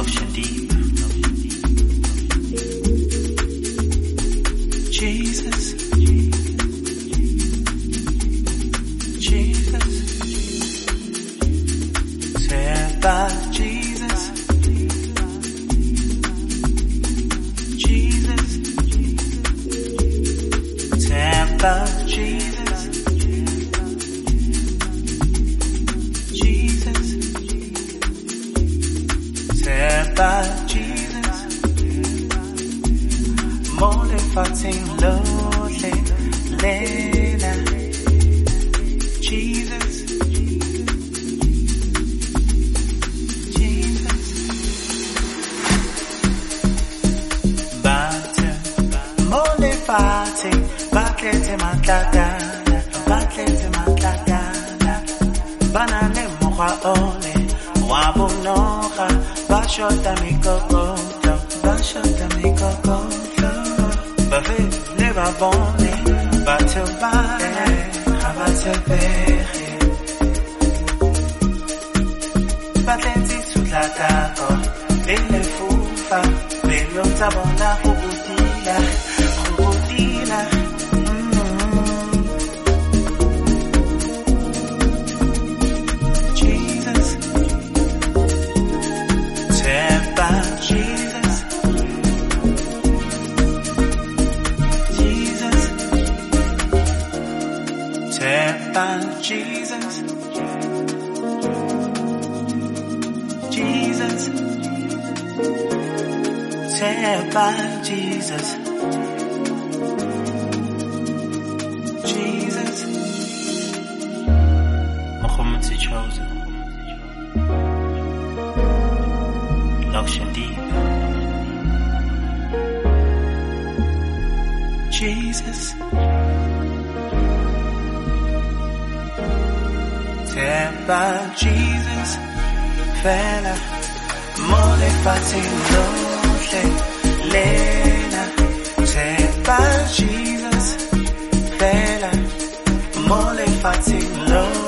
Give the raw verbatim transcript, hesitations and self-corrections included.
Lotion deep. Jesus. Jesus. Saved by Jesus. Jesus. Saved by Jesus. Jesus. Saved by Jesus. Mole fighting lonely Lena. Jesus. Jesus. Batte. Mole fighting. Batlete matlatana. Batlete matlatana. Banane mokwa ole. Wabunora. Bashota mikokota. Bashota mikokota. Bave le babone. Batte bane. Batte pere. Batleti sutlatako. Ele fufa. Bello tabona hubutila. Hubutila. Jesus. Saved by Jesus. Jesus. Saved by Jesus. Jesus. Saved by Jesus. Jesus. Muhammad chosen. Lotion deep. Jesus. Saved by Jesus. Fella. Mole fighting lonely Lena. Saved by Jesus. Fella. Mole fighting lonely.